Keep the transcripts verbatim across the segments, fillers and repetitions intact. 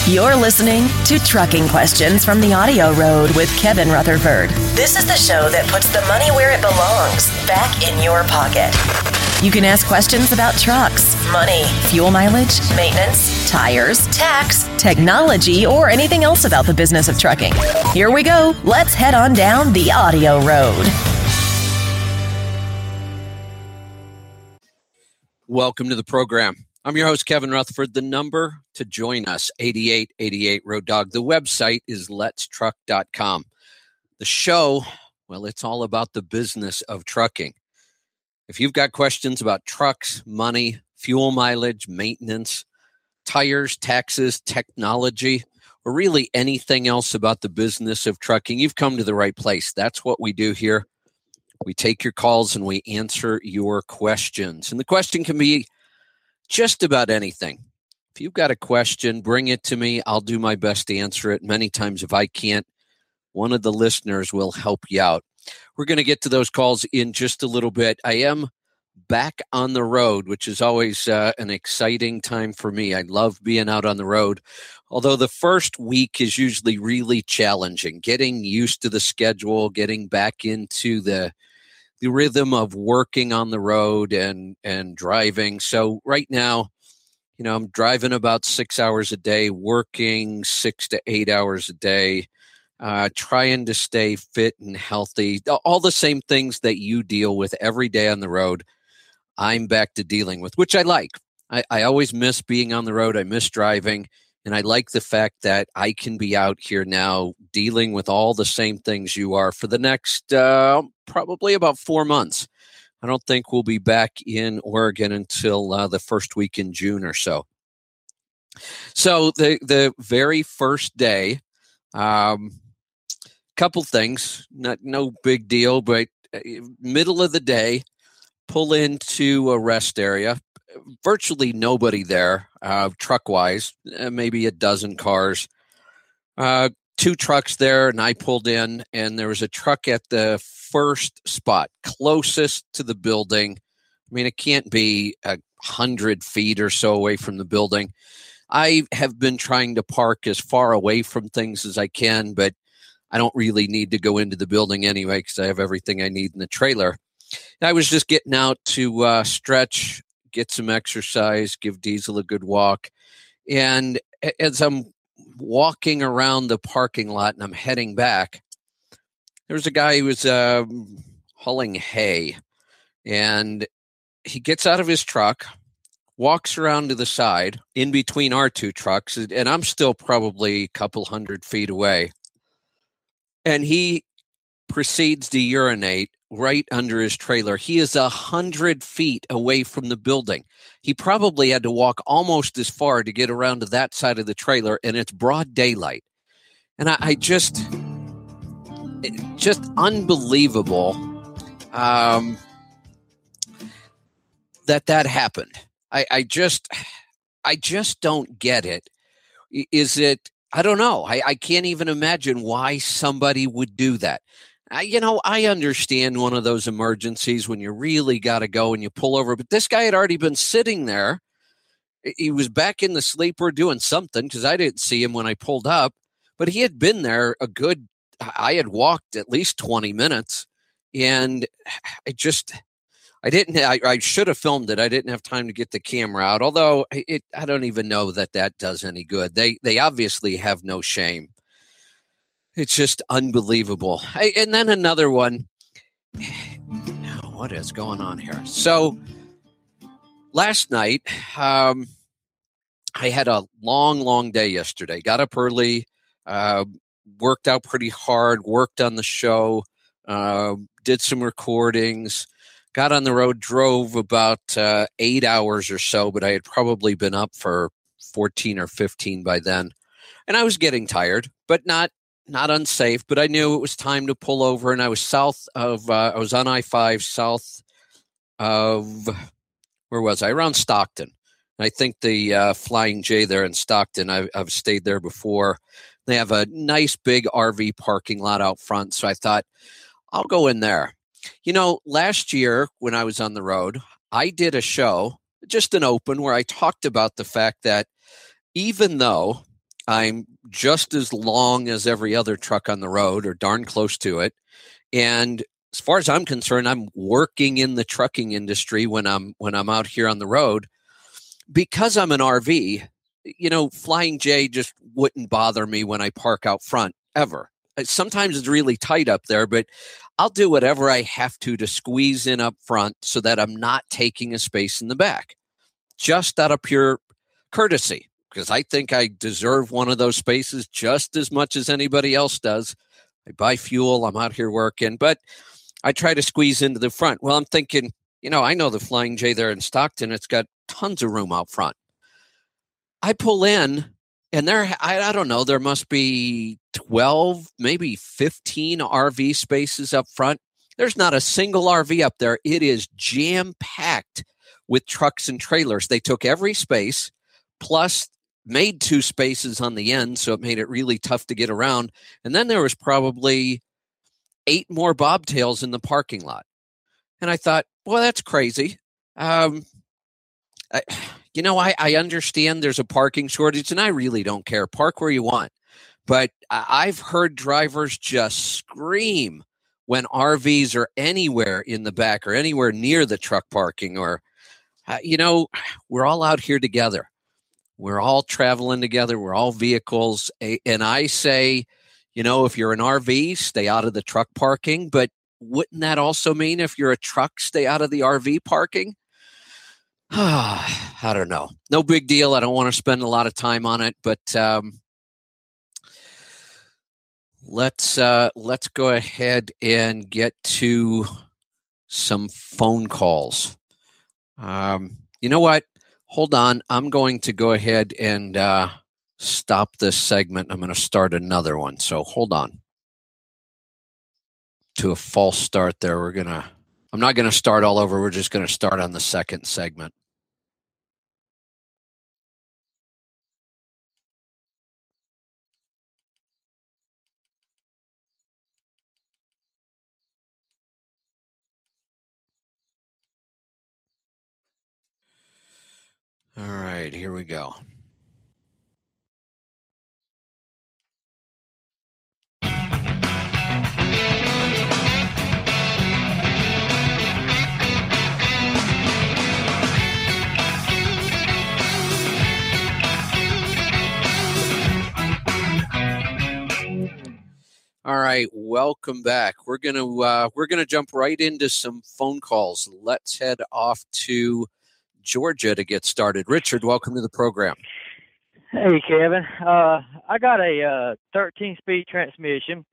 You're listening to Trucking Questions from the Audio Road with Kevin Rutherford. This is the show that puts the money where it belongs, back in your pocket. You can ask questions about trucks, money, fuel mileage, maintenance, tires, tax, technology, or anything else about the business of trucking. Here we go. Let's head on down the Audio Road. Welcome to the program. I'm your host, Kevin Rutherford. The number to join us, eighty-eight eighty-eight Road Dog. The website is lets truck dot com. The show, well, it's all about the business of trucking. If you've got questions about trucks, money, fuel mileage, maintenance, tires, taxes, technology, or really anything else about the business of trucking, you've come to the right place. That's what we do here. We take your calls and we answer your questions. And the question can be just about anything. If you've got a question, bring it to me. I'll do my best to answer it. Many times, if I can't, one of the listeners will help you out. We're going to get to those calls in just a little bit. I am back on the road, which is always uh, an exciting time for me. I love being out on the road, although the first week is usually really challenging, getting used to the schedule, getting back into the the rhythm of working on the road and, and driving. So right now, you know, I'm driving about six hours a day, working six to eight hours a day, uh, trying to stay fit and healthy. All the same things that you deal with every day on the road, I'm back to dealing with, which I like. I, I always miss being on the road. I miss driving. And I like the fact that I can be out here now dealing with all the same things you are for the next uh, probably about four months. I don't think we'll be back in Oregon until uh, the first week in June or so. So the the very first day, um, couple things, not no big deal, but middle of the day, pull into a rest area. Virtually nobody there, uh, truck-wise, uh, maybe a dozen cars, uh, two trucks there, and I pulled in, and there was a truck at the first spot, closest to the building. I mean, it can't be a hundred feet or so away from the building. I have been trying to park as far away from things as I can, but I don't really need to go into the building anyway because I have everything I need in the trailer. And I was just getting out to uh, stretch, get some exercise, give Diesel a good walk. And as I'm walking around the parking lot and I'm heading back, there was a guy who was uh, hauling hay. And he gets out of his truck, walks around to the side in between our two trucks, and I'm still probably a couple hundred feet away. And he proceeds to urinate right under his trailer. He is a hundred feet away from the building. He probably had to walk almost as far to get around to that side of the trailer, and it's broad daylight. And I, I just, just unbelievable um, that that happened. I, I just, I just don't get it. Is it? I don't know. I, I can't even imagine why somebody would do that. I, you know, I understand one of those emergencies when you really got to go and you pull over. But this guy had already been sitting there. He was back in the sleeper doing something because I didn't see him when I pulled up. But he had been there a good, I had walked at least twenty minutes. And I just, I didn't, I, I should have filmed it. I didn't have time to get the camera out. Although it, I don't even know that that does any good. They, they obviously have no shame. It's just unbelievable. I, and then another one. What is going on here? So last night, um, I had a long, long day yesterday. Got up early, uh, worked out pretty hard, worked on the show, uh, did some recordings, got on the road, drove about uh, eight hours or so, but I had probably been up for fourteen or fifteen by then. And I was getting tired, but not Not unsafe, but I knew it was time to pull over, and I was south of, uh, I was on I five south of, where was I? Around Stockton. I think the uh, Flying J there in Stockton, I, I've stayed there before. They have a nice big R V parking lot out front, so I thought, I'll go in there. You know, last year when I was on the road, I did a show, just an open, where I talked about the fact that even though I'm just as long as every other truck on the road, or darn close to it. And as far as I'm concerned, I'm working in the trucking industry when I'm when I'm out here on the road. Because I'm an R V, you know, Flying J just wouldn't bother me when I park out front ever. Sometimes it's really tight up there, but I'll do whatever I have to to squeeze in up front so that I'm not taking a space in the back, just out of pure courtesy, because I think I deserve one of those spaces just as much as anybody else does. I buy fuel, I'm out here working, but I try to squeeze into the front. Well, I'm thinking, you know, I know the Flying J there in Stockton, it's got tons of room out front. I pull in, and there, I, I don't know, there must be twelve, maybe fifteen R V spaces up front. There's not a single R V up there. It is jam-packed with trucks and trailers. They took every space, plus made two spaces on the end, so it made it really tough to get around. And then there was probably eight more bobtails in the parking lot. And I thought, well, that's crazy. Um, I, you know, I, I understand there's a parking shortage, and I really don't care. Park where you want. But I've heard drivers just scream when R Vs are anywhere in the back or anywhere near the truck parking, or, uh, you know, we're all out here together. We're all traveling together. We're all vehicles. And I say, you know, if you're an R V, stay out of the truck parking. But wouldn't that also mean if you're a truck, stay out of the R V parking? I don't know. No big deal. I don't want to spend a lot of time on it, but um, let's uh, let's go ahead and get to some phone calls. Um, you know what? Hold on. I'm going to go ahead and uh, stop this segment. I'm going to start another one. So hold on. To a false start there. We're going to, I'm not going to start all over. We're just going to start on the second segment. All right, here we go. All right, welcome back. We're gonna uh, we're gonna jump right into some phone calls. Let's head off to Georgia to get started. Richard, welcome to the program. Hey, Kevin. Uh, I got a uh, thirteen-speed transmission.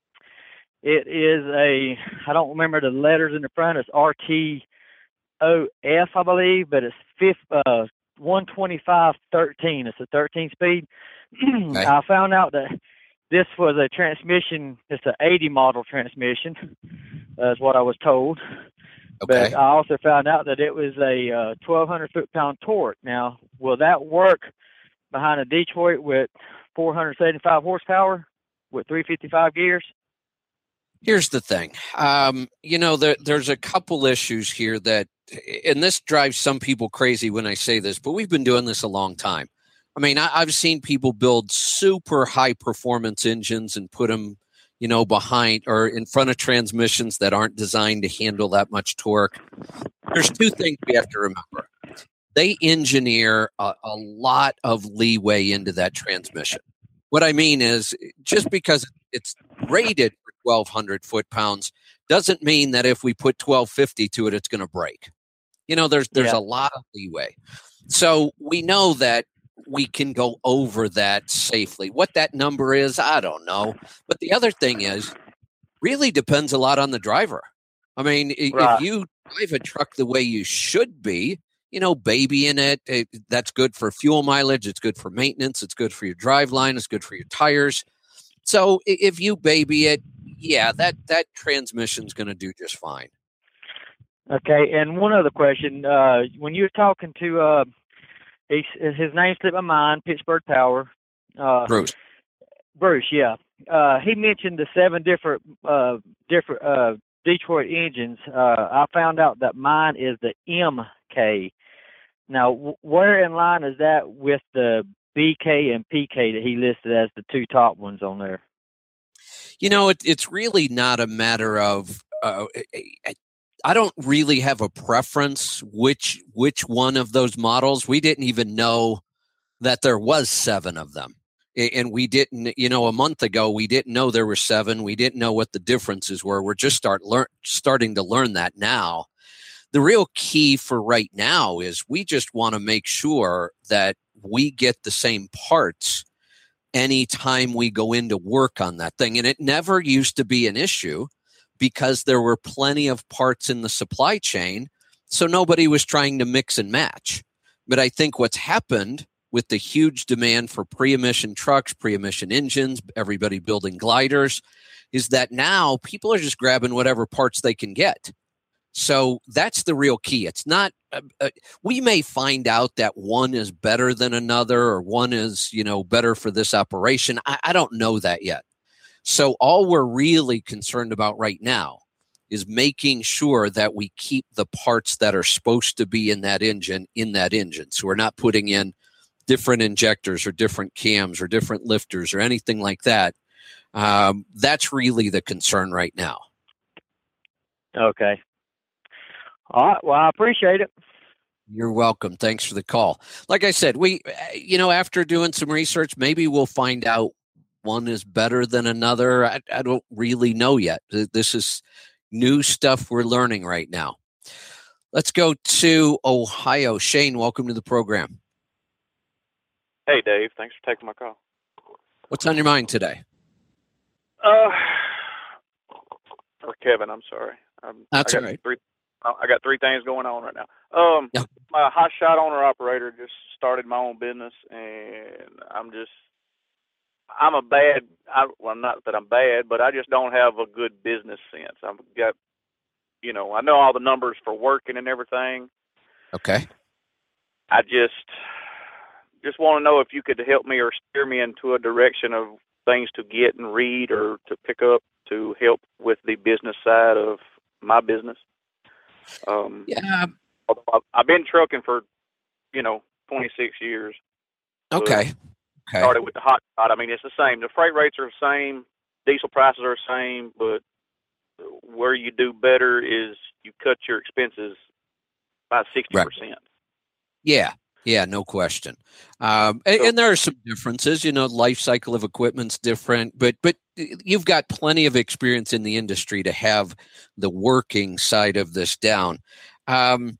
It is a, I don't remember the letters in the front. It's R T O F, I believe, but it's fifth, uh, one twenty-five thirteen. It's a thirteen-speed. Okay. I found out that this was a transmission. It's an eighty model transmission, uh, is what I was told. Okay. But I also found out that it was a uh, twelve hundred foot-pound torque. Now, will that work behind a Detroit with four hundred seventy-five horsepower with three fifty-five gears? Here's the thing. Um, you know, there, there's a couple issues here that, and this drives some people crazy when I say this, but we've been doing this a long time. I mean, I, I've seen people build super high performance engines and put them, you know, behind or in front of transmissions that aren't designed to handle that much torque. There's two things we have to remember. They engineer a, a lot of leeway into that transmission. What I mean is, just because it's rated for twelve hundred foot-pounds doesn't mean that if we put twelve fifty to it, it's going to break. You know, there's there's yeah. a lot of leeway. So we know that we can go over that safely. What that number is, I don't know. But the other thing is, really depends a lot on the driver. I mean, right. if you drive a truck the way you should be, you know, babying it, it, that's good for fuel mileage. It's good for maintenance. It's good for your drive line. It's good for your tires. So if you baby it, yeah, that, that transmission's going to do just fine. Okay. And one other question, uh, when you were talking to, uh, he, his name slipped my mind, Pittsburgh Power. Uh, Bruce. Bruce, yeah. Uh, he mentioned the seven different, uh, different, uh, Detroit engines. Uh, I found out that mine is the M K. Now, where in line is that with the B K and P K that he listed as the two top ones on there? You know, it, it's really not a matter of. Uh, I don't really have a preference which which one of those models. We didn't even know that there was seven of them, and we didn't. You know, a month ago we didn't know there were seven. We didn't know what the differences were. We're just start learn starting to learn that now. The real key for right now is we just want to make sure that we get the same parts anytime we go in to work on that thing. And it never used to be an issue because there were plenty of parts in the supply chain, so nobody was trying to mix and match. But I think what's happened with the huge demand for pre-emission trucks, pre-emission engines, everybody building gliders, is that now people are just grabbing whatever parts they can get. So that's the real key. It's not, uh, uh, we may find out that one is better than another or one is, you know, better for this operation. I, I don't know that yet. So all we're really concerned about right now is making sure that we keep the parts that are supposed to be in that engine in that engine. So we're not putting in different injectors or different cams or different lifters or anything like that. Um, that's really the concern right now. Okay. All right. Well, I appreciate it. You're welcome. Thanks for the call. Like I said, we, you know, after doing some research, maybe we'll find out one is better than another. I, I don't really know yet. This is new stuff we're learning right now. Let's go to Ohio. Shane, welcome to the program. Hey, Dave. Thanks for taking my call. What's on your mind today? Uh, or Kevin, I'm sorry. Um, That's I all got right. Three, I got three things going on right now. Um, Yeah. My hot shot owner operator just started my own business, and I'm just, I'm a bad, I, well, not that I'm bad, but I just don't have a good business sense. I've got, you know, I know all the numbers for working and everything. Okay. I just, just want to know if you could help me or steer me into a direction of things to get and read or to pick up to help with the business side of my business. Um, yeah. I've, I've been trucking for, you know, twenty-six years. Okay. Okay. Started with the hot shot. I mean, it's the same. The freight rates are the same. Diesel prices are the same, but where you do better is you cut your expenses by sixty percent. Right. Yeah. Yeah, no question. Um, and, and there are some differences, you know, life cycle of equipment's different, but but you've got plenty of experience in the industry to have the working side of this down. Um,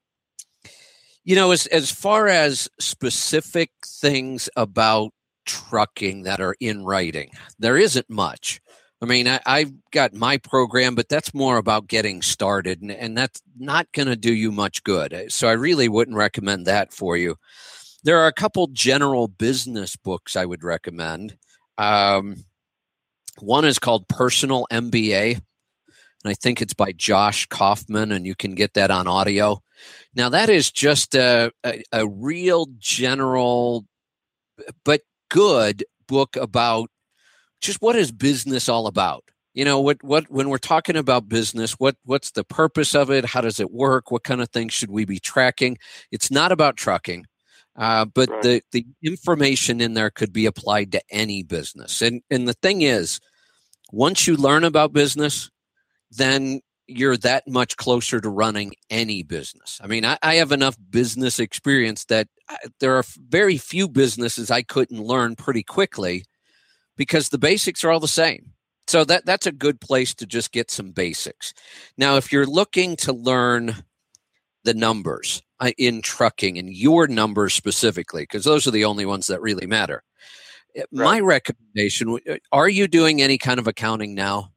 you know, as as far as specific things about trucking that are in writing, there isn't much. I mean, I, I've got my program, but that's more about getting started, and, and that's not going to do you much good. So I really wouldn't recommend that for you. There are a couple general business books I would recommend. Um, one is called Personal M B A, and I think it's by Josh Kaufman, and you can get that on audio. Now, that is just a, a, a real general but good book about just what is business all about? You know, what what when we're talking about business, what what's the purpose of it? How does it work? What kind of things should we be tracking? It's not about trucking, uh, but Right. the the information in there could be applied to any business. And and the thing is, once you learn about business, then you're that much closer to running any business. I mean, I, I have enough business experience that I, there are very few businesses I couldn't learn pretty quickly, because the basics are all the same. So that that's a good place to just get some basics. Now, if you're looking to learn the numbers uh, in trucking and your numbers specifically, because those are the only ones that really matter, right. My recommendation, are you doing any kind of accounting now?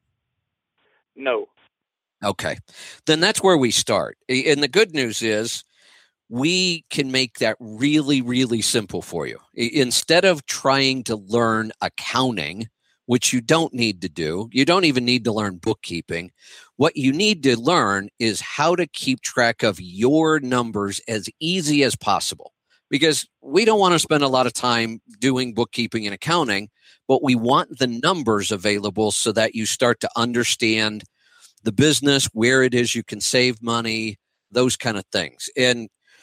No. Okay. Then that's where we start. And the good news is, we can make that really, really simple for you. Instead of trying to learn accounting, which you don't need to do, you don't even need to learn bookkeeping. What you need to learn is how to keep track of your numbers as easy as possible. Because we don't want to spend a lot of time doing bookkeeping and accounting, but we want the numbers available so that you start to understand the business, where it is you can save money, those kind of things. And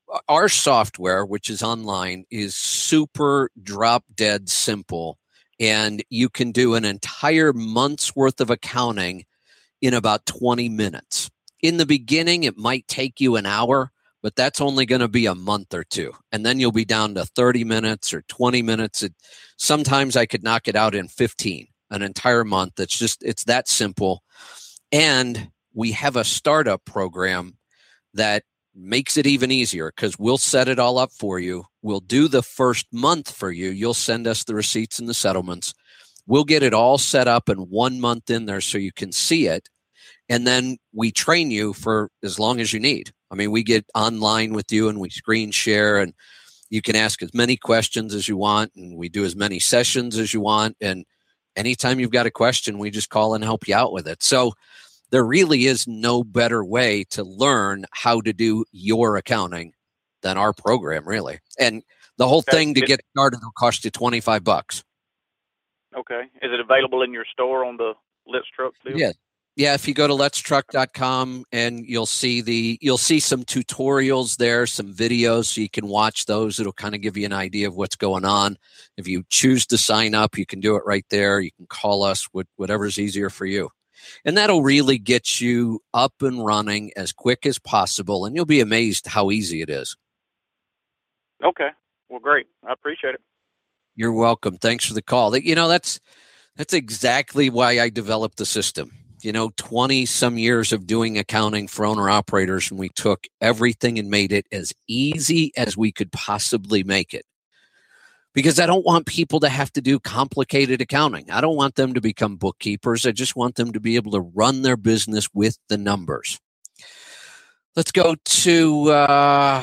our software, which is online, is super drop dead simple. And you can do an entire month's worth of accounting in about twenty minutes. In the beginning, it might take you an hour, but that's only going to be a month or two. And then you'll be down to thirty minutes or twenty minutes. It, sometimes I could knock it out in fifteen, an entire month. It's just, it's that simple. And we have a startup program that makes it even easier because we'll set it all up for you. We'll do the first month for you. You'll send us the receipts and the settlements. We'll get it all set up in one month in there so you can see it. And then we train you for as long as you need. I mean, we get online with you and we screen share, and you can ask as many questions as you want, and we do as many sessions as you want. And anytime you've got a question, we just call and help you out with it. So there really is no better way to learn how to do your accounting than our program, really. And the whole Okay. thing to It- get started will cost you twenty-five bucks. Okay. Is it available in your store on the Let's Truck deal? Yeah. Yeah, if you go to lets truck dot com and you'll see the you'll see some tutorials there, some videos, so you can watch those. It'll kind of give you an idea of what's going on. If you choose to sign up, you can do it right there. You can call us, whatever's easier for you. And that'll really get you up and running as quick as possible, and you'll be amazed how easy it is. Okay. Well, great. I appreciate it. You're welcome. Thanks for the call. You know, that's that's exactly why I developed the system. You know, twenty some years of doing accounting for owner operators, and we took everything and made it as easy as we could possibly make it. Because I don't want people to have to do complicated accounting. I don't want them to become bookkeepers. I just want them to be able to run their business with the numbers. Let's go to uh,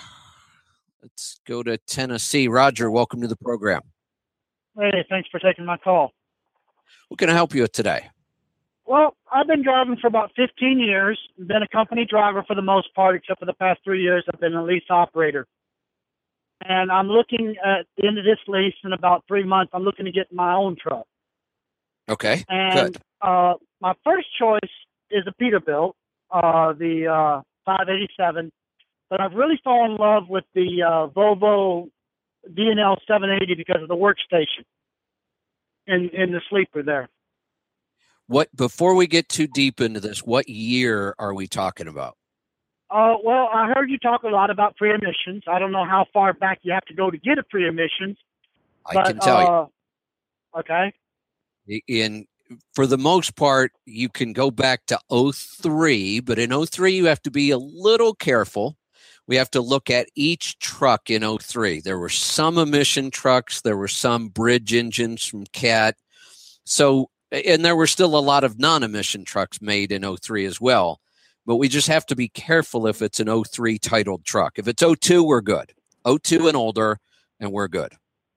let's go to Tennessee. Roger, welcome to the program. Hey, thanks for taking my call. What can I help you with today? Well, I've been driving for about fifteen years, been a company driver for the most part, except for the past three years I've been a lease operator. And I'm looking at the end of this lease in about three months, I'm looking to get my own truck. Okay, And good. uh, my first choice is a Peterbilt, uh, the uh, five eighty-seven. But I've really fallen in love with the uh, Volvo D N L seven eighty because of the workstation in, in the sleeper there. What before we get too deep into this, what year are we talking about? Uh, well, I heard you talk a lot about pre-emissions. I don't know how far back you have to go to get a pre-emissions. I but, can tell uh, you. Okay. In for the most part, you can go back to oh three, but in oh three you have to be a little careful. We have to look at each truck in oh three. There were some emission trucks, there were some bridge engines from Cat. So, and there were still a lot of non-emission trucks made in oh three as well. But we just have to be careful if it's an oh three titled truck. If it's oh two, we're good. oh two and older, and we're good.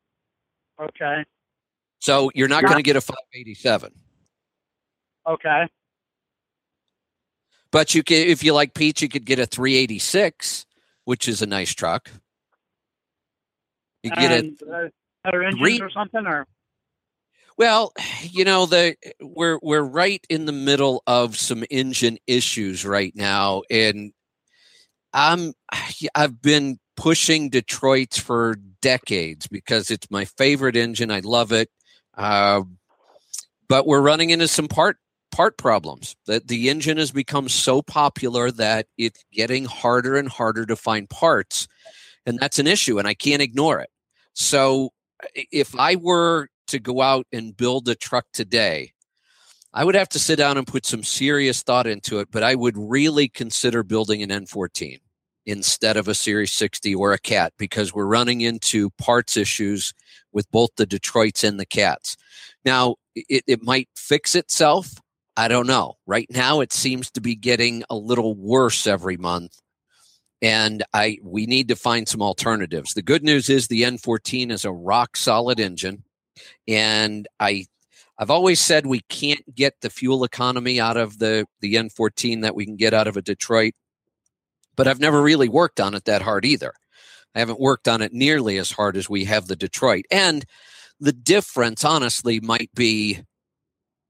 Okay. So you're not going to get a five eighty-seven. Okay. But you can, if you like Pete, you could get a three eighty-six, which is a nice truck. You get and, it. Uh, better engines three- or something, or Well, you know, the we're we're right in the middle of some engine issues right now, and I'm I've been pushing Detroit's for decades because it's my favorite engine. I love it, uh, but we're running into some part part problems. That the engine has become so popular that it's getting harder and harder to find parts, and that's an issue, and I can't ignore it. So, if I were to go out and build a truck today, I would have to sit down and put some serious thought into it, but I would really consider building an N fourteen instead of a Series sixty or a Cat because we're running into parts issues with both the Detroits and the Cats. Now, it, it might fix itself. I don't know. Right now, it seems to be getting a little worse every month. And I we need to find some alternatives. The good news is the N fourteen is a rock solid engine. And I, I've always said we can't get the fuel economy out of the, the N fourteen that we can get out of a Detroit, but I've never really worked on it that hard either. I haven't worked on it nearly as hard as we have the Detroit. And the difference, honestly, might be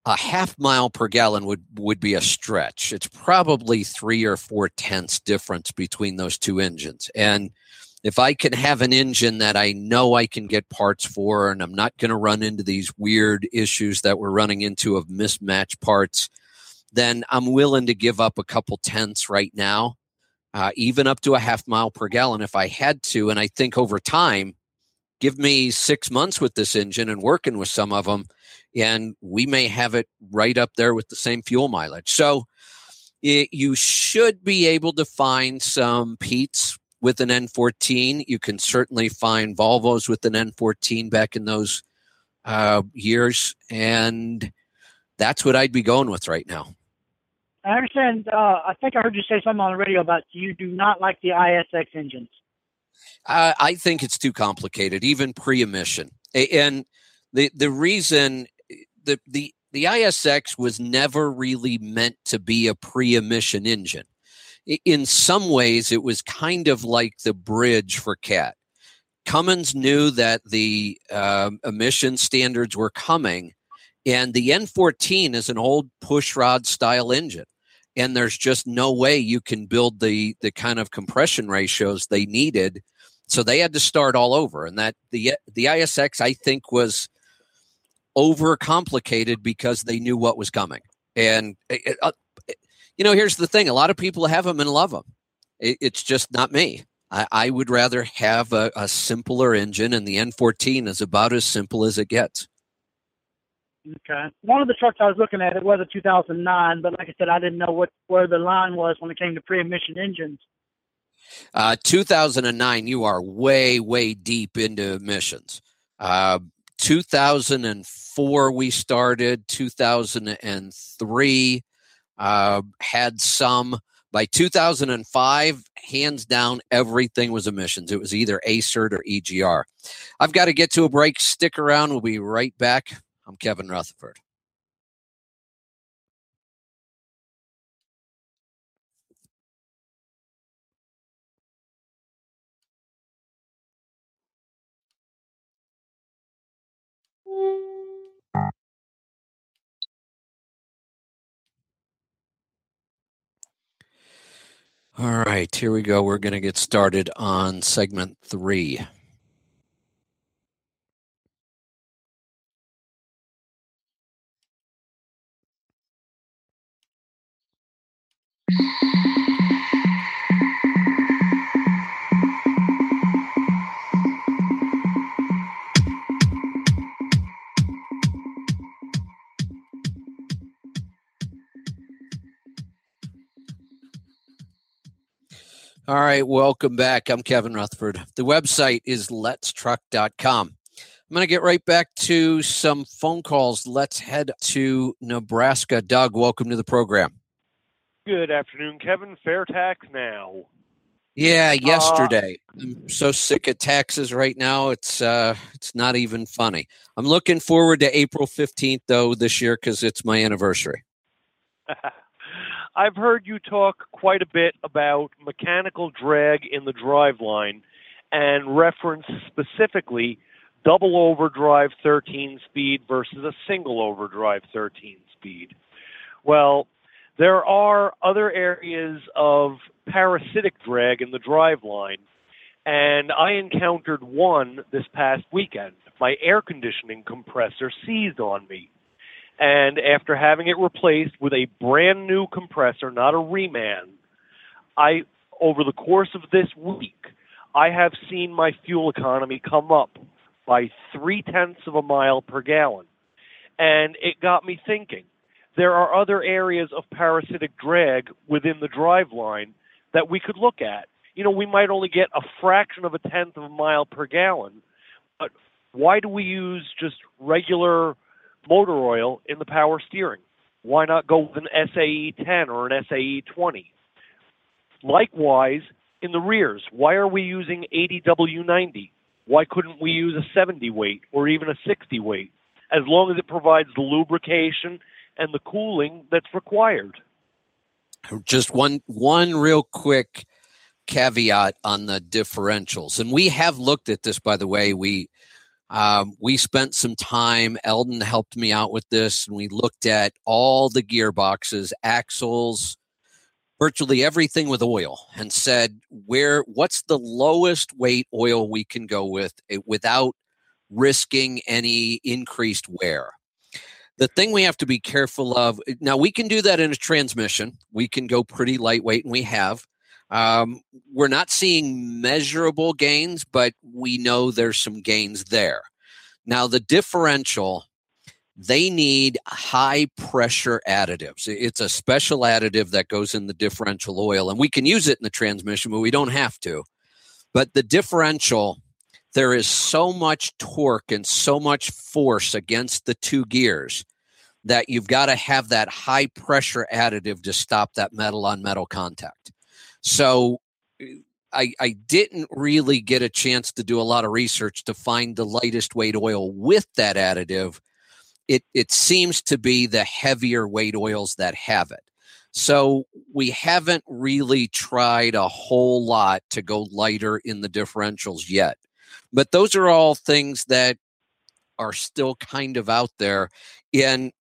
a half mile per gallon would, would be a stretch. It's probably three or four tenths difference between those two engines. And if I can have an engine that I know I can get parts for, and I'm not going to run into these weird issues that we're running into of mismatched parts, then I'm willing to give up a couple tenths right now, uh, even up to a half mile per gallon if I had to. And I think over time, give me six months with this engine and working with some of them, and we may have it right up there with the same fuel mileage. So it, you should be able to find some Pete's with an N fourteen. You can certainly find Volvos with an N fourteen back in those uh, years, and that's what I'd be going with right now. I understand. Uh, I think I heard you say something on the radio about you do not like the I S X engines. Uh, I think it's too complicated, even pre-emission. And the the reason the the the I S X was never really meant to be a pre-emission engine. In some ways, it was kind of like the bridge for Cat. Cummins knew that the uh, emission standards were coming, and the N fourteen is an old pushrod style engine, and there's just no way you can build the the kind of compression ratios they needed. So they had to start all over, and that the the I S X, I think, was overcomplicated because they knew what was coming. And it, uh, you know, here's the thing: a lot of people have them and love them. It, it's just not me. I, I would rather have a, a simpler engine, and the N fourteen is about as simple as it gets. Okay. One of the trucks I was looking at, it was a two thousand nine, but like I said, I didn't know what where the line was when it came to pre-emission engines. Uh, two thousand nine, you are way, way deep into emissions. Uh, two thousand four, we started. two thousand three uh, had some. By two thousand five, hands down, everything was emissions. It was either A C E R T or E G R. I've got to get to a break. Stick around. We'll be right back. I'm Kevin Rutherford. All right, here we go. We're going to get started on segment three. All right, welcome back. I'm Kevin Rutherford. The website is lets truck dot com. I'm going to get right back to some phone calls. Let's head to Nebraska. Doug, welcome to the program. Good afternoon, Kevin. Fair tax now. Yeah, yesterday. Uh, I'm so sick of taxes right now. It's uh, it's not even funny. I'm looking forward to April fifteenth, though, this year because it's my anniversary. I've heard you talk quite a bit about mechanical drag in the driveline and reference specifically double overdrive thirteen speed versus a single overdrive thirteen speed. Well, there are other areas of parasitic drag in the driveline, and I encountered one this past weekend. My air conditioning compressor seized on me. And after having it replaced with a brand new compressor, not a reman, I, over the course of this week, I have seen my fuel economy come up by three tenths of a mile per gallon. And it got me thinking, there are other areas of parasitic drag within the driveline that we could look at. You know, we might only get a fraction of a tenth of a mile per gallon, but why do we use just regular motor oil in the power steering? Why not go with an S A E ten or an S A E twenty? Likewise, in the rears, why are we using eighty W ninety? Why couldn't we use a seventy weight or even a sixty weight, as long as it provides the lubrication and the cooling that's required? Just one one real quick caveat on the differentials. And we have looked at this, by the way. We Um, we spent some time, Eldon helped me out with this, and we looked at all the gearboxes, axles, virtually everything with oil, and said, where, what's the lowest weight oil we can go with without risking any increased wear? The thing we have to be careful of, now we can do that in a transmission. We can go pretty lightweight, and we have. Um, we're not seeing measurable gains, but we know there's some gains there. Now, the differential, they need high pressure additives. It's a special additive that goes in the differential oil, and we can use it in the transmission, but we don't have to. But the differential, there is so much torque and so much force against the two gears that you've got to have that high pressure additive to stop that metal on metal contact. So I, I didn't really get a chance to do a lot of research to find the lightest weight oil with that additive. It, it seems to be the heavier weight oils that have it. So we haven't really tried a whole lot to go lighter in the differentials yet. But those are all things that are still kind of out there. And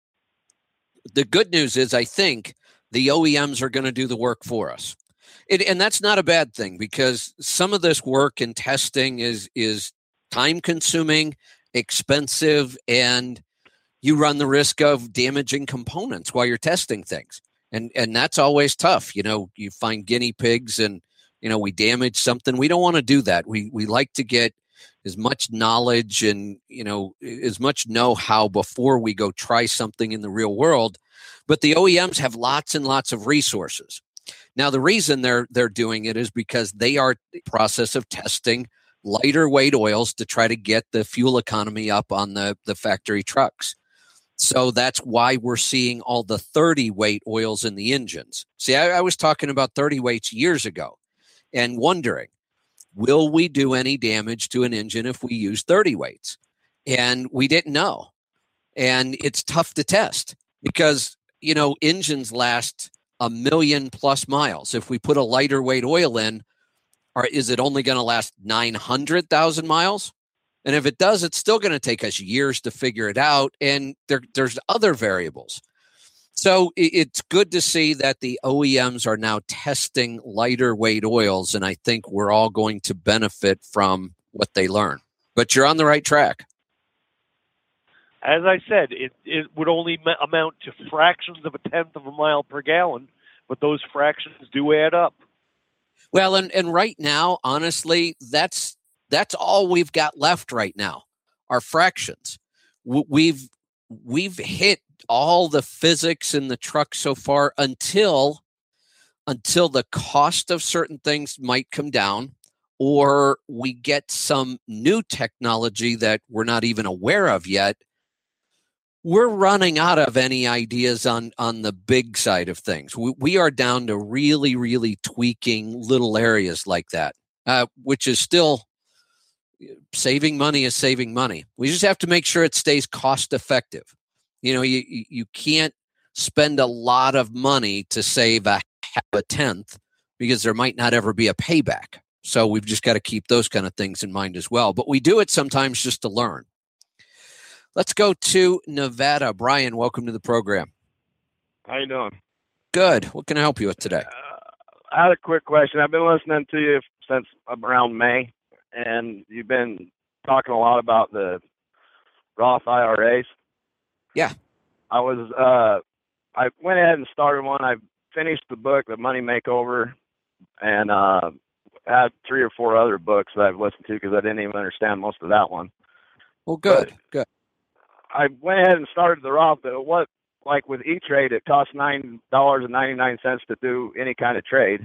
the good news is, I think the O E Ms are going to do the work for us. It, and that's not a bad thing, because some of this work and testing is is time consuming, expensive, and you run the risk of damaging components while you're testing things. And and that's always tough. You know, you find guinea pigs and, you know, we damage something. We don't want to do that. We we like to get as much knowledge and, you know, as much know-how before we go try something in the real world. But the O E Ms have lots and lots of resources. Now, the reason they're they're doing it is because they are in the process of testing lighter weight oils to try to get the fuel economy up on the, the factory trucks. So that's why we're seeing all the thirty weight oils in the engines. See, I, I was talking about thirty weights years ago and wondering, will we do any damage to an engine if we use thirty weights? And we didn't know. And it's tough to test because, you know, engines last a million plus miles. If we put a lighter weight oil in, or is it only going to last nine hundred thousand miles? And if it does, it's still going to take us years to figure it out. And there, there's other variables. So it, it's good to see that the O E Ms are now testing lighter weight oils. And I think we're all going to benefit from what they learn. But you're on the right track. As I said, it, it would only ma- amount to fractions of a tenth of a mile per gallon, but those fractions do add up. Well, and, and right now, honestly, that's that's all we've got left right now, are fractions. W- we've we've hit all the physics in the truck so far until until the cost of certain things might come down, or we get some new technology that we're not even aware of yet. We're running out of any ideas on, on the big side of things. We, we are down to really, really tweaking little areas like that, uh, which is still saving money is saving money. We just have to make sure it stays cost effective. You know, you, you can't spend a lot of money to save a half a tenth because there might not ever be a payback. So we've just got to keep those kind of things in mind as well. But we do it sometimes just to learn. Let's go to Nevada. Brian, welcome to the program. How you doing? Good. What can I help you with today? Uh, I had a quick question. I've been listening to you since around May, and you've been talking a lot about the Roth I R As. Yeah. I was. Uh, I went ahead and started one. I finished the book, The Money Makeover, and uh, had three or four other books that I've listened to because I didn't even understand most of that one. Well, good. But good. I went ahead and started the Roth, but what, like with E-Trade, it costs nine dollars and ninety-nine cents to do any kind of trade.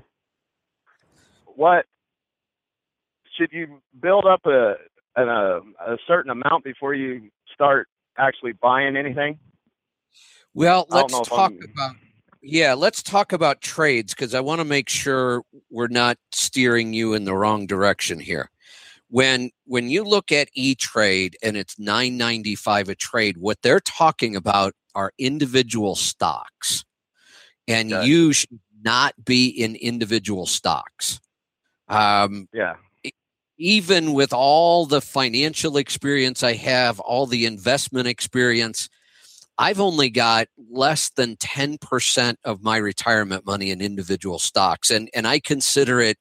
What, should you build up a, an, a, a certain amount before you start actually buying anything? Well, let's talk I'm... about, yeah, let's talk about trades, because I want to make sure we're not steering you in the wrong direction here. When when you look at E-Trade and it's nine ninety-five a trade, what they're talking about are individual stocks. And okay. You should not be in individual stocks. Um, yeah. even with all the financial experience I have, all the investment experience, I've only got less than ten percent of my retirement money in individual stocks. And, and I consider it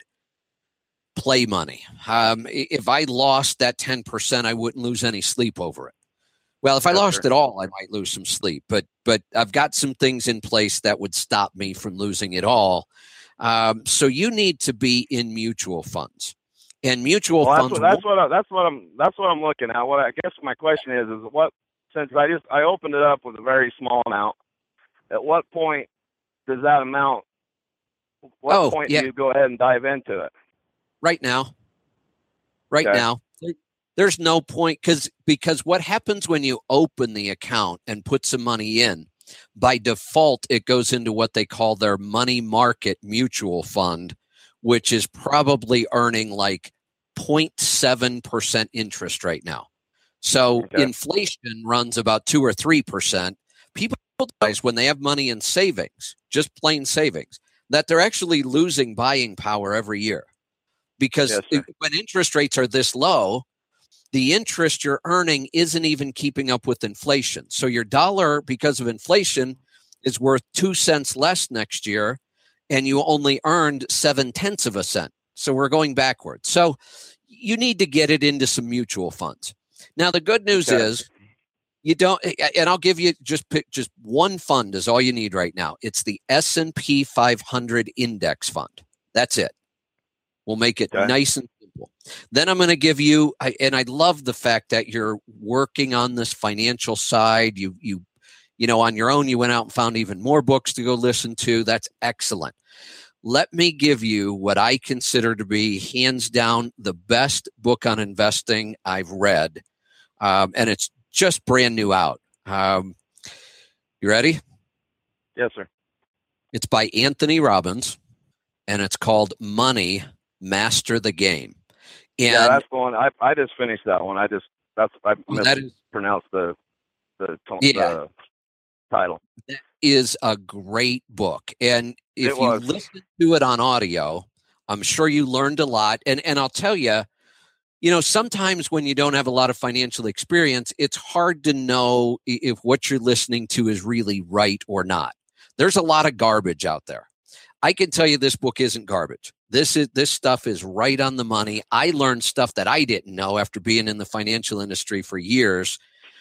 play money. Um, if I lost that ten percent, I wouldn't lose any sleep over it. Well, if I lost it all, I might lose some sleep, but but I've got some things in place that would stop me from losing it all. Um, so you need to be in mutual funds, and mutual well, funds. That's what, that's what I, that's what I'm that's what I'm looking at. What I guess my question is is what since I just I opened it up with a very small amount. At what point does that amount? What oh, point yeah. do you go ahead and dive into it? Right now. Right okay. now. There's no point because because what happens when you open the account and put some money in, by default, it goes into what they call their money market mutual fund, which is probably earning like zero point seven percent interest right now. So okay. inflation runs about two or three percent. People realize when they have money in savings, just plain savings, that they're actually losing buying power every year. Because yes, it, when interest rates are this low, the interest you're earning isn't even keeping up with inflation. So your dollar, because of inflation, is worth two cents less next year, and you only earned seven tenths of a cent. So we're going backwards. So you need to get it into some mutual funds. Now, the good news okay. is you don't, and I'll give you just pick just one fund is all you need right now. It's the S and P five hundred Index Fund. That's it. We'll make it okay. nice and simple. Then I'm going to give you, and I love the fact that you're working on this financial side. You, you, you know, on your own, you went out and found even more books to go listen to. That's excellent. Let me give you what I consider to be hands down the best book on investing I've read. Um, and it's just brand new out. Um, you ready? Yes, sir. It's by Anthony Robbins, and it's called Money, Master the Game. And yeah, that's the one. I I just finished that one. I just that's I well, that is, mispronounced the the, yeah, the title. That is a great book, and if it you was. listen to it on audio, I'm sure you learned a lot. And and I'll tell you, you know, sometimes when you don't have a lot of financial experience, it's hard to know if what you're listening to is really right or not. There's a lot of garbage out there. I can tell you this book isn't garbage. This is this stuff is right on the money. I learned stuff that I didn't know after being in the financial industry for years.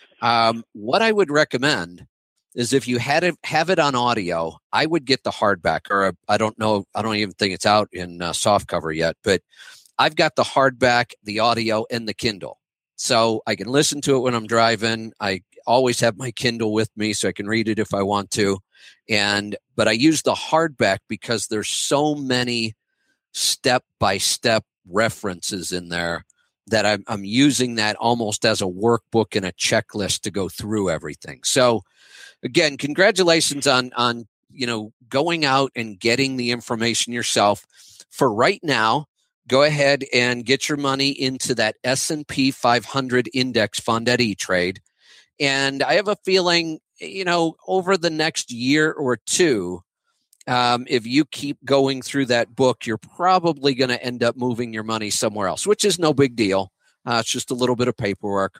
Um, what I would recommend is if you had it, have it on audio, I would get the hardback, or a, I don't know, I don't even think it's out in uh, softcover yet, but I've got the hardback, the audio, and the Kindle. So I can listen to it when I'm driving. I always have my Kindle with me so I can read it if I want to. And but I use the hardback because there's so many step-by-step references in there that I'm, I'm using that almost as a workbook and a checklist to go through everything. So again, congratulations on, on you know, going out and getting the information yourself. For right now, go ahead and get your money into that S and P five hundred index fund at E-Trade. And I have a feeling, you know, over the next year or two, um, if you keep going through that book, you're probably going to end up moving your money somewhere else, which is no big deal. Uh, it's just a little bit of paperwork.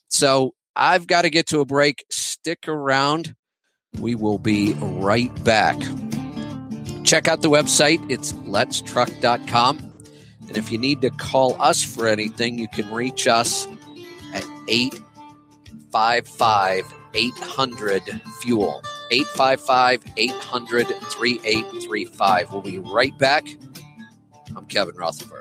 So I've got to get to a break. Stick around. We will be right back. Check out the website. It's lets truck dot com. And if you need to call us for anything, you can reach us at eight five five, eight hundred, FUEL. eight five five, eight hundred, three eight three five. We'll be right back. I'm Kevin Rutherford.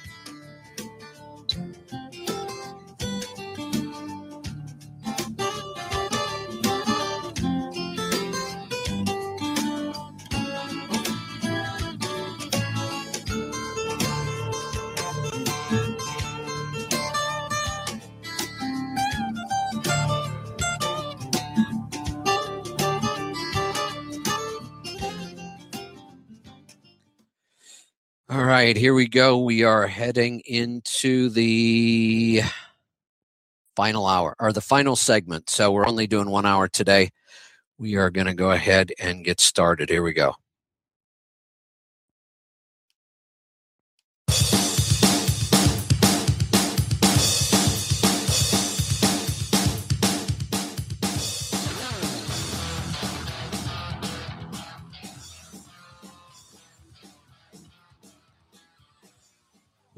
All right, here we go. We are heading into the final hour, or the final segment. So we're only doing one hour today. We are going to go ahead and get started. Here we go.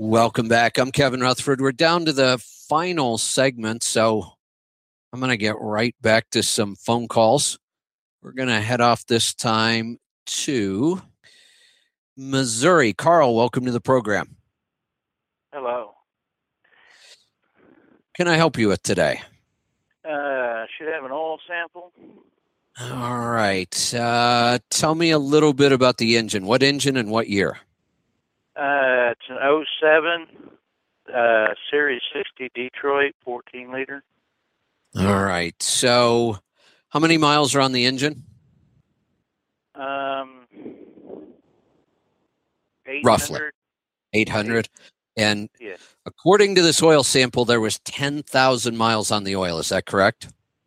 Welcome back. I'm Kevin Rutherford. We're down to the final segment, so I'm going to get right back to some phone calls. We're going to head off this time to Missouri. Carl, welcome to the program. Hello. Can I help you with today? Uh, should have an oil sample. All right. Uh, tell me a little bit about the engine. What engine and what year? Uh, it's an oh seven uh, Series sixty Detroit fourteen liter. All right. So how many miles are on the engine? Um, eight hundred. Roughly. eight hundred. And Yeah. according to this oil sample, there was ten thousand miles on the oil. Is that correct?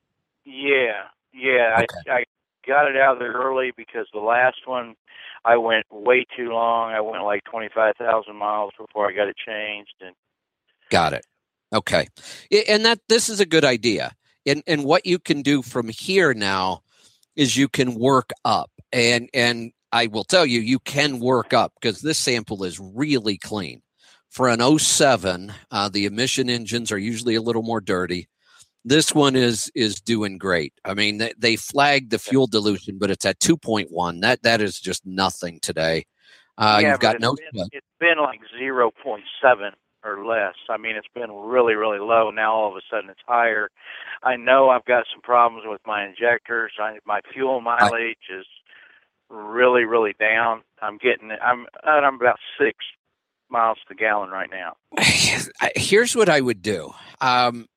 Yeah. Yeah. Okay. I, I got it out of there early because the last one I went way too long. I went like twenty-five thousand miles before I got it changed. And Got it. Okay. I- And that this is a good idea. And and what you can do from here now is you can work up. And and I will tell you, you can work up because this sample is really clean. For an oh seven, uh, the emission engines are usually a little more dirty. This one is is doing great. I mean, they, they flagged the fuel dilution, but it's at two point one. That that is just nothing today. Uh, yeah, you've got but no. it's been, it's been like zero point seven or less. I mean, it's been really, really low. Now all of a sudden it's higher. I know I've got some problems with my injectors. I, my fuel mileage I, is really, really down. I'm getting. I'm. I'm about six miles to the gallon right now. Here's what I would do. Um,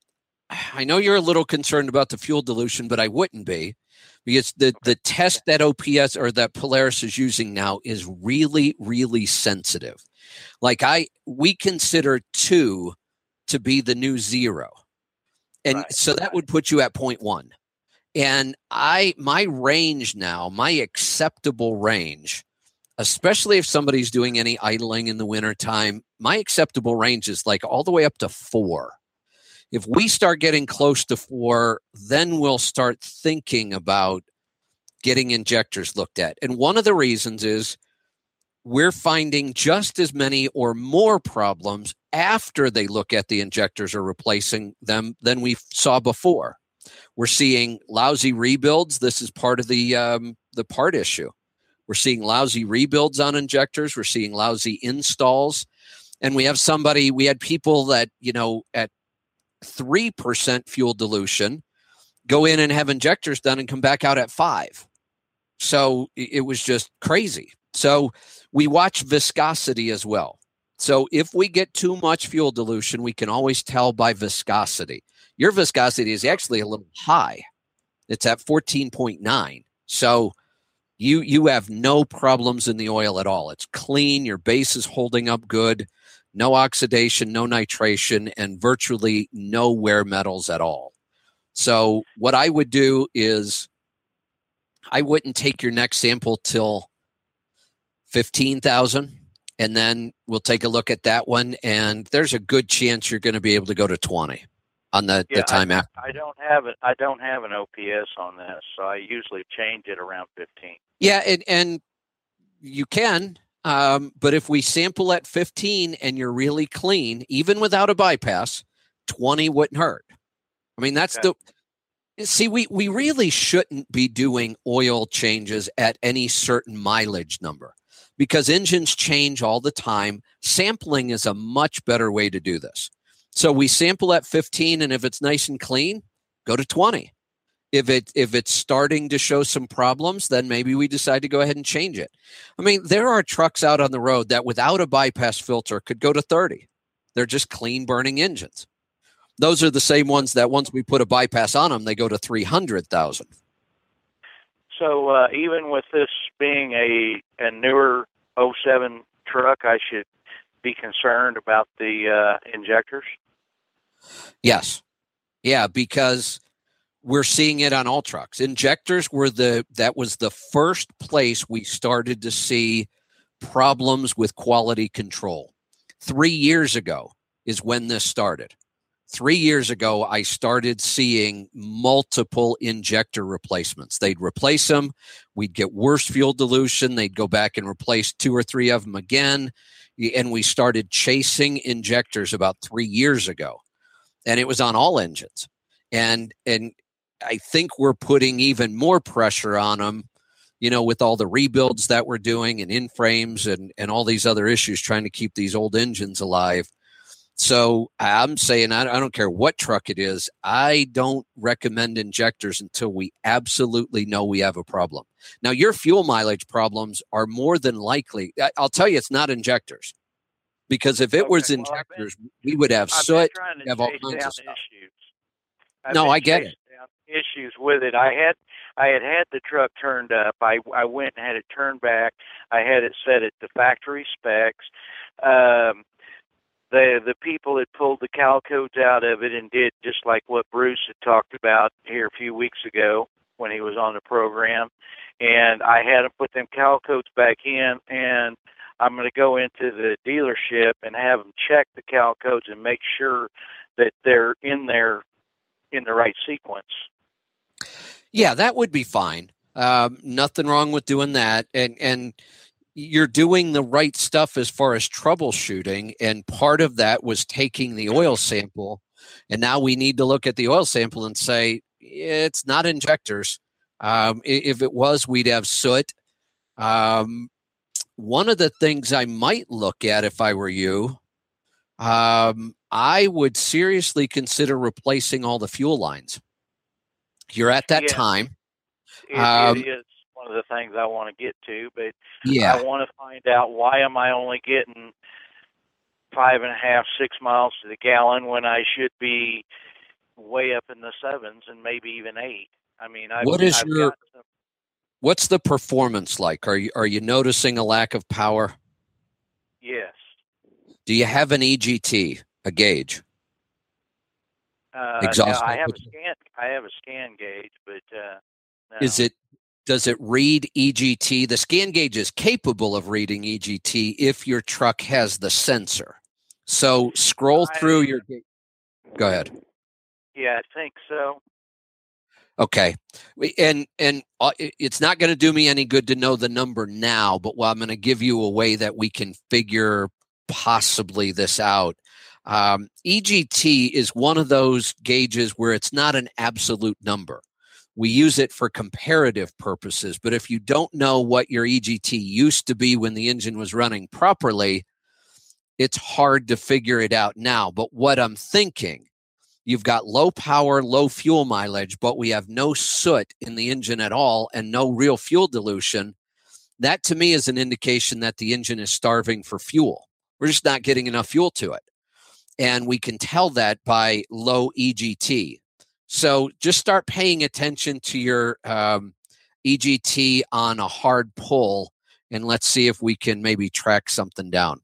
I know you're a little concerned about the fuel dilution, but I wouldn't be, because the, the test that O P S or that Polaris is using now is really, really sensitive. Like I, we consider two to be the new zero. And Right. so that would put you at point one. And I, my range now, my acceptable range, especially if somebody's doing any idling in the wintertime, my acceptable range is like all the way up to four. If we start getting close to four, then we'll start thinking about getting injectors looked at. And one of the reasons is we're finding just as many or more problems after they look at the injectors or replacing them than we saw before. We're seeing lousy rebuilds. This is part of the um, the part issue. We're seeing lousy rebuilds on injectors. We're seeing lousy installs. And we have somebody, we had people that, you know, at three percent fuel dilution go in and have injectors done and come back out at five. So it was just crazy. So we watch viscosity as well. So if we get too much fuel dilution, we can always tell by viscosity. Your viscosity is actually a little high. It's at fourteen point nine. So you you have no problems in the oil at all. It's clean. Your base is holding up good. No oxidation, no nitration, and virtually no wear metals at all. So what I would do is I wouldn't take your next sample till fifteen thousand, and then we'll take a look at that one, and there's a good chance you're going to be able to go to twenty on the, Yeah, the time I, after. I don't have it. I don't have an O P S on this, so I usually change it around fifteen. Yeah, and, and you can. Um, but if we sample at fifteen and you're really clean, even without a bypass, twenty wouldn't hurt. I mean, that's Okay. the, see, we, we really shouldn't be doing oil changes at any certain mileage number because engines change all the time. Sampling is a much better way to do this. So we sample at fifteen, and if it's nice and clean, go to twenty. If it if it's starting to show some problems, then maybe we decide to go ahead and change it. I mean, there are trucks out on the road that without a bypass filter could go to thirty. They're just clean burning engines. Those are the same ones that once we put a bypass on them, they go to three hundred thousand. So uh, even with this being a, a newer oh seven truck, I should be concerned about the uh, injectors? Yes. Yeah, because we're seeing it on all trucks. Injectors were the, that was the first place we started to see problems with quality control. Three years ago is when this started. three years ago, I started seeing multiple injector replacements. They'd replace them. We'd get worse fuel dilution. They'd go back and replace two or three of them again. And we started chasing injectors about three years ago. And it was on all engines. And, and I think we're putting even more pressure on them, you know, with all the rebuilds that we're doing and in frames and, and all these other issues trying to keep these old engines alive. So I'm saying, I, I don't care what truck it is, I don't recommend injectors until we absolutely know we have a problem. Now, your fuel mileage problems are more than likely, I, I'll tell you, it's not injectors. Because if it Okay, was well, injectors, been, we would have I've soot, been have all kinds of stuff. Issues. I've no, I get it. Issues with it. I had I had had the truck turned up. I I went and had it turned back. I had it set at the factory specs. Um, the the people had pulled the cal codes out of it and did just like what Bruce had talked about here a few weeks ago when he was on the program. And I had them put them cal codes back in, and I'm going to go into the dealership and have them check the cal codes and make sure that they're in there in the right sequence. Yeah, that would be fine. Um, nothing wrong with doing that. And, and you're doing the right stuff as far as troubleshooting. And part of that was taking the oil sample. And now we need to look at the oil sample and say, it's not injectors. Um, if it was, we'd have soot. Um, one of the things I might look at if I were you, um, I would seriously consider replacing all the fuel lines. You're at that yeah, time. It, um, it is one of the things I want to get to, but yeah. I want to find out why am I only getting five and a half, six miles to the gallon when I should be way up in the sevens and maybe even eight. I mean, I've, what is I've your got some, what's the performance like? Are you are you noticing a lack of power? yes. Do you have an E G T, a gauge? Uh, Exhaust. no, I have a scan. I have a scan gauge, but uh, no. Is it? Does it read E G T? The scan gauge is capable of reading E G T if your truck has the sensor. So scroll I, through your. Go ahead. Yeah, I think so. Okay, and and uh, it's not going to do me any good to know the number now, but well, I'm going to give you a way that we can figure possibly this out. Um, E G T is one of those gauges where it's not an absolute number. We use it for comparative purposes, but if you don't know what your E G T used to be when the engine was running properly, it's hard to figure it out now. But what I'm thinking, you've got low power, low fuel mileage, but we have no soot in the engine at all and no real fuel dilution. That to me is an indication that the engine is starving for fuel. We're just not getting enough fuel to it. And we can tell that by low E G T. So just start paying attention to your um, E G T on a hard pull, and let's see if we can maybe track something down.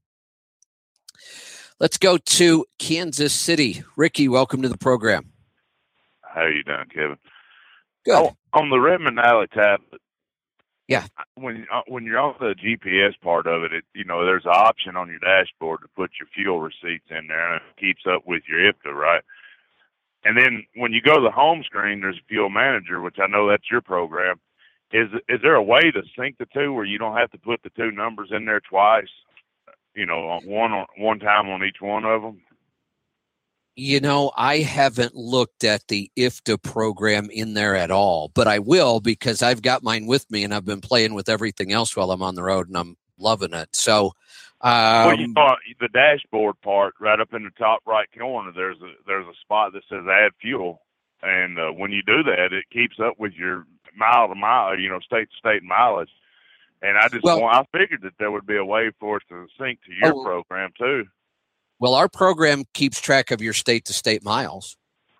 Let's go to Kansas City. Ricky, welcome to the program. How you doing, Kevin? Good. Oh, on the Redmond Alley tablet, yeah. When uh, when you're on the G P S part of it, it, you know, there's an option on your dashboard to put your fuel receipts in there, and it keeps up with your I P T A, right? And then when you go to the home screen, there's a fuel manager, which I know that's your program. Is is there a way to sync the two where you don't have to put the two numbers in there twice? You know, one on one time on each one of them? You know, I haven't looked at the I F T A program in there at all, but I will because I've got mine with me and I've been playing with everything else while I'm on the road and I'm loving it. So, um, well, you know, the dashboard part right up in the top right corner, there's a there's a spot that says add fuel, and uh, when you do that, it keeps up with your mile to mile, you know, state to state mileage. And I just well, want, I figured that there would be a way for us to sync to your oh, program too. Well, our program keeps track of your state to state miles.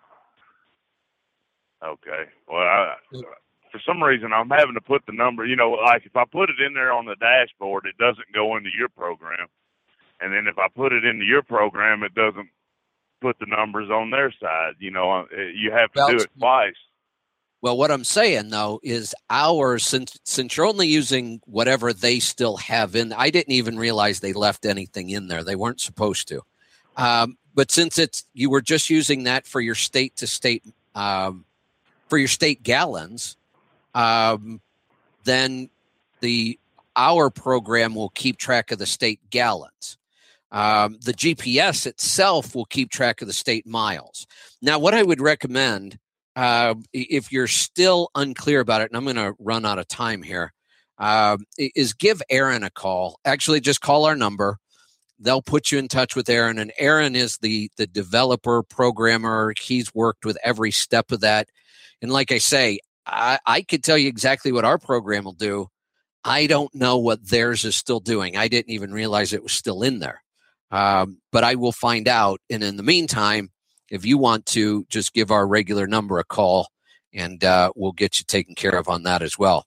Okay. Well, I, for some reason, I'm having to put the number, you know, like if I put it in there on the dashboard, it doesn't go into your program. And then if I put it into your program, it doesn't put the numbers on their side. You know, you have to well, do it twice. Well, what I'm saying, though, is ours, since since you're only using whatever they still have in, I didn't even realize they left anything in there. They weren't supposed to. Um, but since it's you were just using that for your state to state um, for your state gallons, um, then the our program will keep track of the state gallons. Um, the G P S itself will keep track of the state miles. Now, what I would recommend, uh, if you're still unclear about it, and I'm going to run out of time here, uh, is give Aaron a call. Actually, just call our number. They'll put you in touch with Aaron, and Aaron is the the developer, programmer. He's worked with every step of that. And like I say, I, I could tell you exactly what our program will do. I don't know what theirs is still doing. I didn't even realize it was still in there. Um, but I will find out. And in the meantime, if you want to, just give our regular number a call, and uh, we'll get you taken care of on that as well.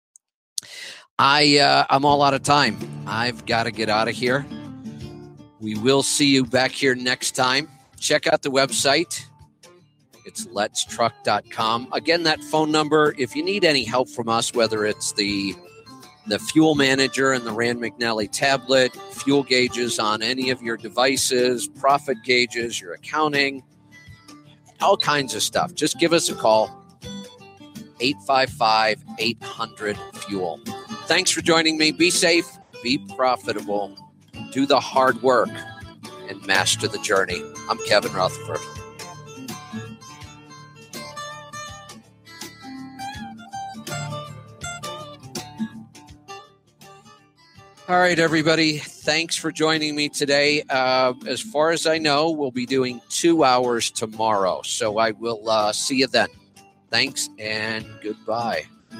I, uh, I'm all out of time. I've got to get out of here. We will see you back here next time. Check out the website. It's lets truck dot com. Again, that phone number, if you need any help from us, whether it's the the fuel manager and the Rand McNally tablet, fuel gauges on any of your devices, profit gauges, your accounting, all kinds of stuff, just give us a call. eight five five, eight hundred, fuel. Thanks for joining me. Be safe, be profitable, do the hard work, and master the journey. I'm Kevin Rutherford. All right, everybody. Thanks for joining me today. Uh, as far as I know, we'll be doing two hours tomorrow. So I will uh, see you then. Thanks and goodbye.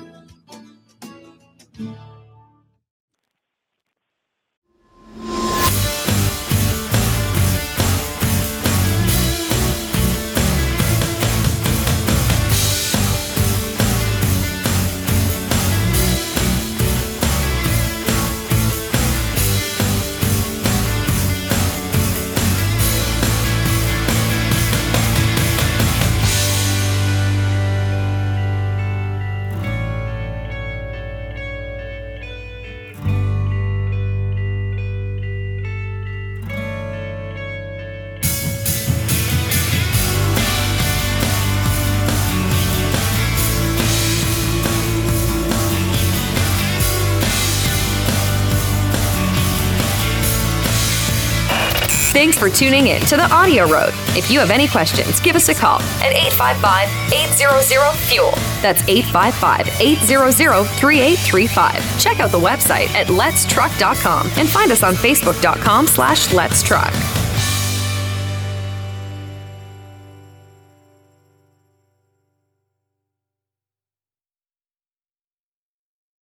Thanks for tuning in to the Audio Road. If you have any questions, give us a call at eight five five, eight hundred, FUEL. That's eight five five, eight hundred, three eight three five. Check out the website at lets truck dot com and find us on facebook dot com slash lets truck.